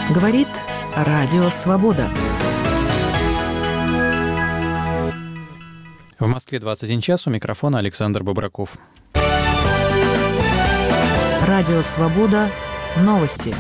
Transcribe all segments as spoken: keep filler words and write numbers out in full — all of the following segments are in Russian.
Говорит Радио Свобода. В Москве двадцать один час, у микрофона Александр Бобраков. Радио Свобода. Новости.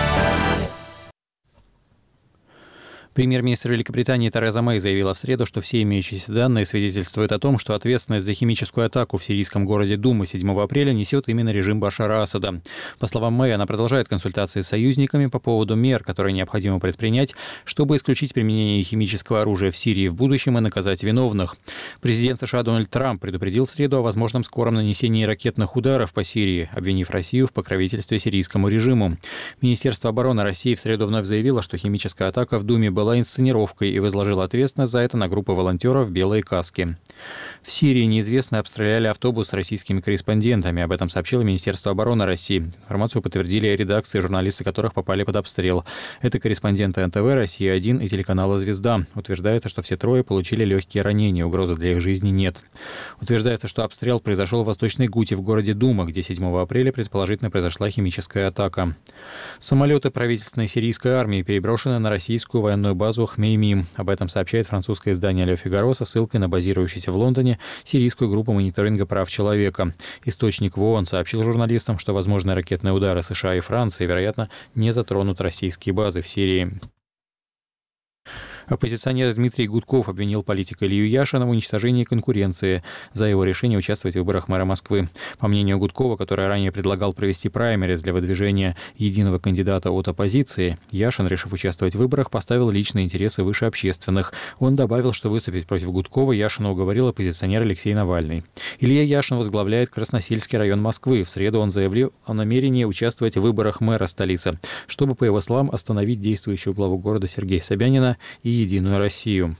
Премьер-министр Великобритании Тереза Мэй заявила в среду, что все имеющиеся данные свидетельствуют о том, что ответственность за химическую атаку в сирийском городе Дума седьмого апреля несет именно режим Башара Асада. По словам Мэй, она продолжает консультации с союзниками по поводу мер, которые необходимо предпринять, чтобы исключить применение химического оружия в Сирии в будущем и наказать виновных. Президент США Дональд Трамп предупредил в среду о возможном скором нанесении ракетных ударов по Сирии, обвинив Россию в покровительстве сирийскому режиму. Министерство обороны России в среду вновь заявило, что химическая атака в Думе была была инсценировкой и возложила ответственность за это на группу волонтеров в белой каске. В Сирии неизвестные обстреляли автобус с российскими корреспондентами. Об этом сообщило Министерство обороны России. Информацию подтвердили редакции, журналисты которых попали под обстрел. Это корреспонденты эн тэ вэ, Россия один и телеканала «Звезда». Утверждается, что все трое получили легкие ранения, угрозы для их жизни нет. Утверждается, что обстрел произошел в Восточной Гуте в городе Дума, где седьмого апреля предположительно произошла химическая атака. Самолеты правительственной сирийской армии переброшены на российскую военную базу Хмеймим. Об этом сообщает французское издание «Ле Фигаро» со ссылкой на базирующуюся в Лондоне сирийскую группу мониторинга прав человека. Источник в ООН сообщил журналистам, что возможные ракетные удары США и Франции, вероятно, не затронут российские базы в Сирии. Оппозиционер Дмитрий Гудков обвинил политика Илью Яшина в уничтожении конкуренции за его решение участвовать в выборах мэра Москвы. По мнению Гудкова, который ранее предлагал провести праймериз для выдвижения единого кандидата от оппозиции, Яшин, решив участвовать в выборах, поставил личные интересы выше общественных. Он добавил, что выступить против Гудкова Яшина уговорил оппозиционер Алексей Навальный. Илья Яшин возглавляет Красносельский район Москвы. В среду он заявил о намерении участвовать в выборах мэра столицы, чтобы, по его словам, остановить действующего главу города Сергея Собянина и «Единую Россию».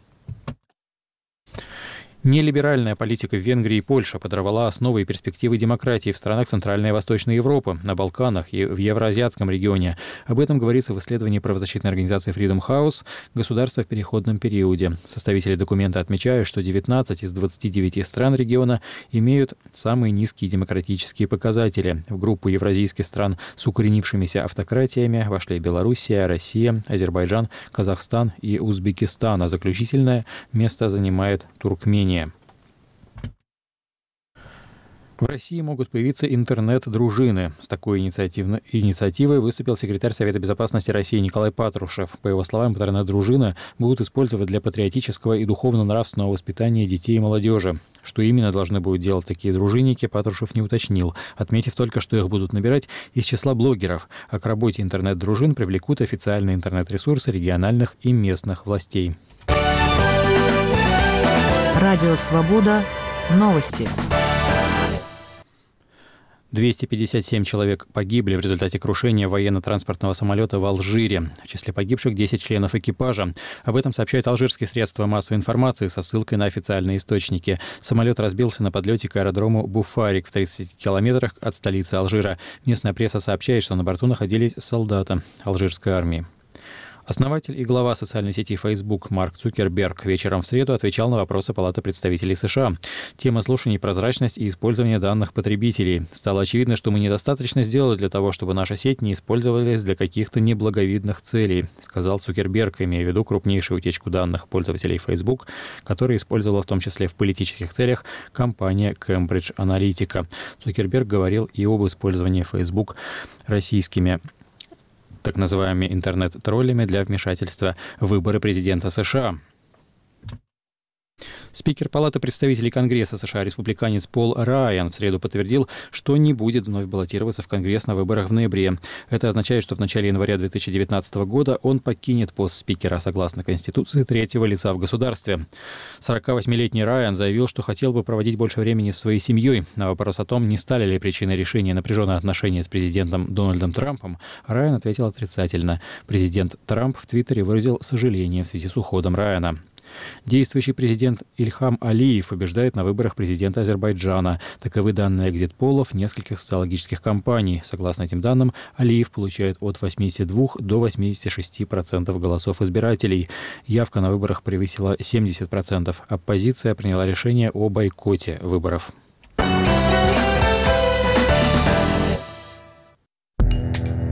Нелиберальная политика в Венгрии и Польше подорвала основы и перспективы демократии в странах Центральной и Восточной Европы, на Балканах и в Евроазиатском регионе. Об этом говорится в исследовании правозащитной организации Freedom House «Государство в переходном периоде». Составители документа отмечают, что девятнадцать из двадцати девяти стран региона имеют самые низкие демократические показатели. В группу евразийских стран с укоренившимися автократиями вошли Белоруссия, Россия, Азербайджан, Казахстан и Узбекистан, а заключительное место занимает Туркмения. В России могут появиться интернет-дружины. С такой инициативой выступил секретарь Совета безопасности России Николай Патрушев. По его словам, интернет-дружины будут использовать для патриотического и духовно-нравственного воспитания детей и молодежи. Что именно должны будут делать такие дружинники, Патрушев не уточнил, отметив только, что их будут набирать из числа блогеров, а к работе интернет-дружин привлекут официальные интернет-ресурсы региональных и местных властей. Радио Свобода. Новости. двести пятьдесят семь человек погибли в результате крушения военно-транспортного самолета в Алжире. В числе погибших десять членов экипажа. Об этом сообщают алжирские средства массовой информации со ссылкой на официальные источники. Самолет разбился на подлете к аэродрому Буфарик в тридцати километрах от столицы Алжира. Местная пресса сообщает, что на борту находились солдаты алжирской армии. Основатель и глава социальной сети Facebook Марк Цукерберг вечером в среду отвечал на вопросы Палаты представителей США. Тема слушаний — прозрачность и использование данных потребителей. Стало очевидно, что мы недостаточно сделали для того, чтобы наша сеть не использовалась для каких-то неблаговидных целей, сказал Цукерберг, имея в виду крупнейшую утечку данных пользователей Facebook, которая использовала в том числе в политических целях компания Cambridge Analytica. Цукерберг говорил и об использовании Facebook российскими так называемыми интернет-троллями для вмешательства в выборы президента США. Спикер Палаты представителей Конгресса США, республиканец Пол Райан, в среду подтвердил, что не будет вновь баллотироваться в Конгресс на выборах в ноябре. Это означает, что в начале января две тысячи девятнадцатого года он покинет пост спикера согласно Конституции третьего лица в государстве. сорокавосьмилетний Райан заявил, что хотел бы проводить больше времени с своей семьей. На вопрос о том, не стали ли причиной решения напряженные отношения с президентом Дональдом Трампом, Райан ответил отрицательно. Президент Трамп в Твиттере выразил сожаление в связи с уходом Райана. Действующий президент Ильхам Алиев побеждает на выборах президента Азербайджана. Таковы данные экзит-полов нескольких социологических компаний. Согласно этим данным, Алиев получает от восьмидесяти двух до восьмидесяти шести процентов голосов избирателей. Явка на выборах превысила семьдесят процентов. Оппозиция приняла решение о бойкоте выборов.